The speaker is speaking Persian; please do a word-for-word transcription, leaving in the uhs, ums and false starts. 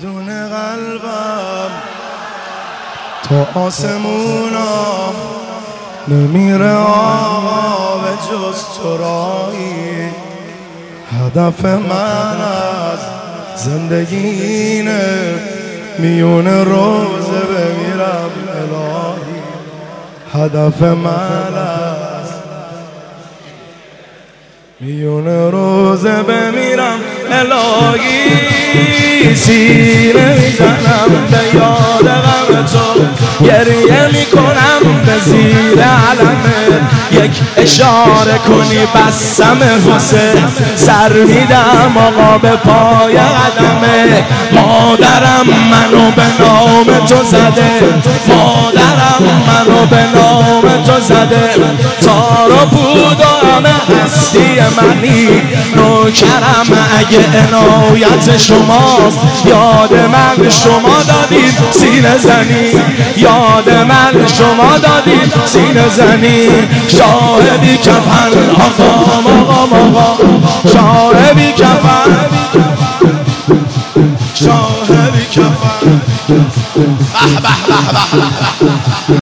بدون قلبم تا آسمونا نمیره آقا به جز تو رایی. هدف من از زندگی اینه میون روزه بمیرم الهی. هدف من از میون روزه بمیرم الهی. سینه میزنم به یاد غم تو، گریه میکنم به زیر علمه. یک اشاره کنی بسم حسین، سر میدم آقا به پای قدمه. مادرم منو به نام تو زده، مادرم منو به نام تو زده. تار و پود و همه هستی منی، نوکرم اگه عنایت شماست. یاد من شما دادید سینه زنی، یاد من شما دادید سینه زنی. شاهدی کفن آقا آقا آقا، شاهدی کفن، شاهدی کفن. به به به به.